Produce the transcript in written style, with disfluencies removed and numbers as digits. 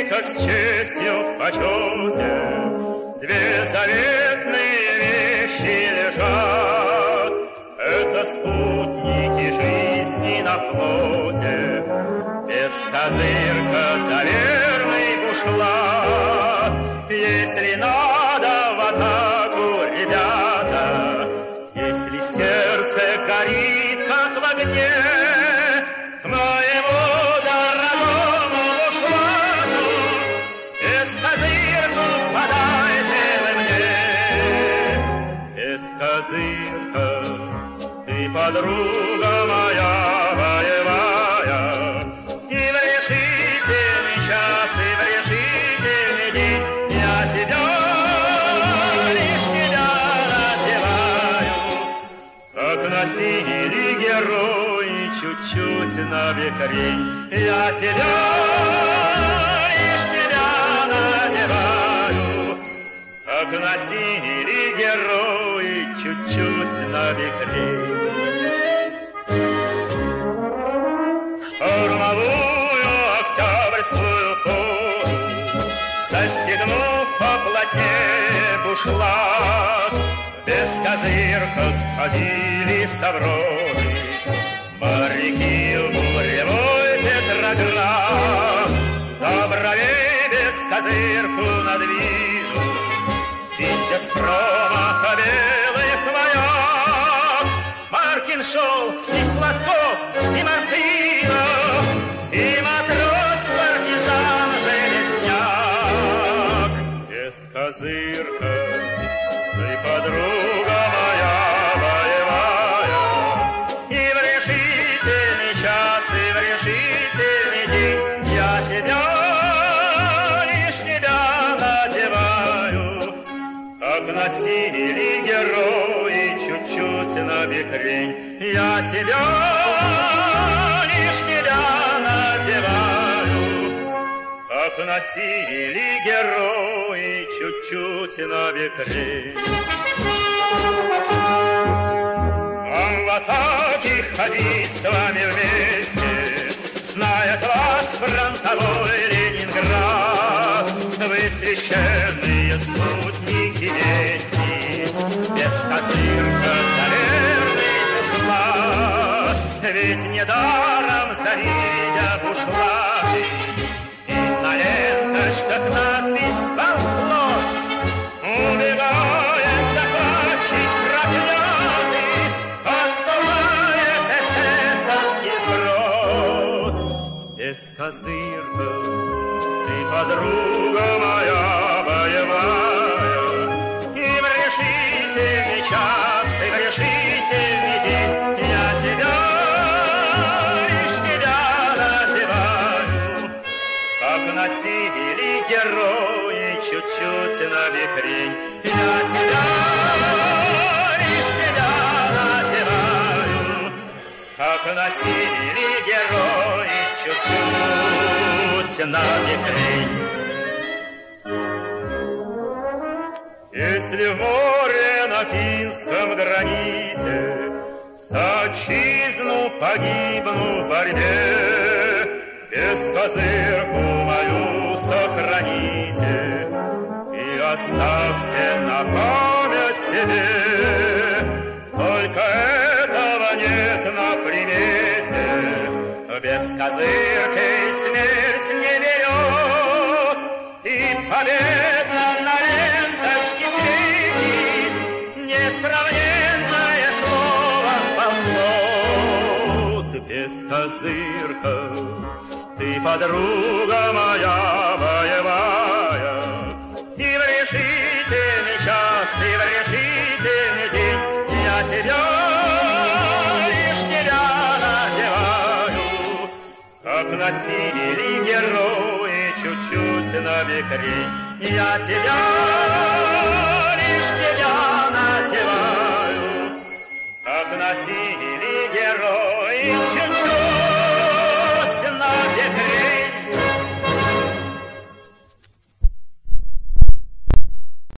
как с честью в почете, две заветные вещи лежат. Это спутники жизни на флоте, без козырка доверный бушлат. Если надо в атаку, ребята, если сердце горит, как в огне, к моему дорогому бушлату без козырку подайте вы мне. Без козырка ты, подруга моя боевая, и в решительный час, и в решительный день я тебя, лишь тебя надеваю, как носили герои чуть-чуть на бекрень. Я тебя, лишь тебя надеваю, как носили герои чуть-чуть на бекрень. Штормовую октябрьскую пору, застегнув поплотнее бушлат, без козырков сходили с Авроры моряки в буревой Петроград. До бровей без козырку надвину, и без промаха белых маяк. Маркин шел, и Сладков, и Мартынов, и матрос-партизан Железняк. Без козырка ты, подруга моя боевая, и в решительный час, и в решительный день я тебя, лишь тебя надеваю, как носили герои чуть-чуть на бекрень. Я тебя, лишь тебя надеваю, как носили герои чуть-чуть на бекрень. Вам в атаке ходить с вами вместе, знает вас фронтовой Ленинград. Вы священные спутники вести, без козырка доверный бушлат. Ведь недаром завидя бушлаты, и на ленточках надпись «Банкнот» убегает захватчик проклятый, отступает эсэсовский сброд. Без козырка ты, подруга моя боевая, и в решительный час, и в решительный день я тебя, лишь тебя надеваю, как носили герои чуть-чуть на бекрень. Я тебя, лишь тебя надеваю, как носили герои чуть-чуть на бекрень. Если в море на финском граните за отчизну погибну в борьбе, без козырку мою сохраните и оставьте на память себе. Только этого нет на примете, без козырки смерть не берет, и победа на ленточке светит несравненное слово «Банкнот». Без козырка ты, подруга моя боевая, и в решительный час, и в решительный день я тебя, лишь тебя надеваю, как носили герои чуть-чуть на бекрень. Я тебя, лишь тебя надеваю, как носили герои чуть-чуть